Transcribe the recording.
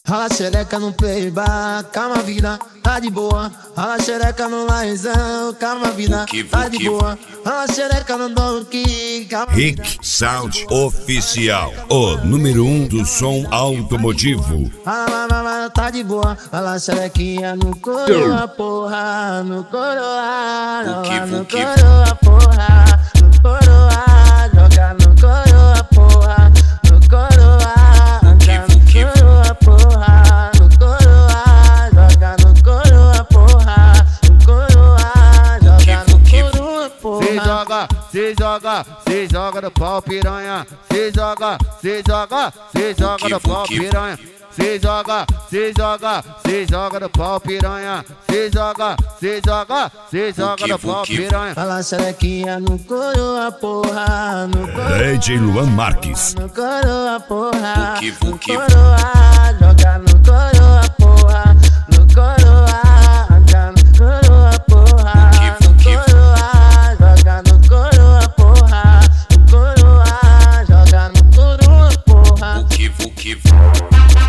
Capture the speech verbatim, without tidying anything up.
Rala xereca no playbar, calma vida, tá de boa. Rala xereca no laizão, calma vida, tá de boa. Rala xereca no donkey, calma. Rick Sound Oficial, o número um do som automotivo. Rala, tá de boa. Rala xerequinha no coroa, porra, no coroa, no coroa, porra, no coroa, joga no coroa, porra, no coroa. Se joga, se joga no pau piranha. Se joga, se joga, se joga no pau piranha. Se joga, se joga, se joga no pau piranha. Se joga, se joga, se joga no pau piranha. Fala xerequinha no coroa, porra, no coroa. D J Luan Marques. No coroa, porra, no coroa, joga no coroa, porra, no coroa, joga no coroa, porra, no coroa, joga no coroa, porra, no coroa, joga no coroa, porra.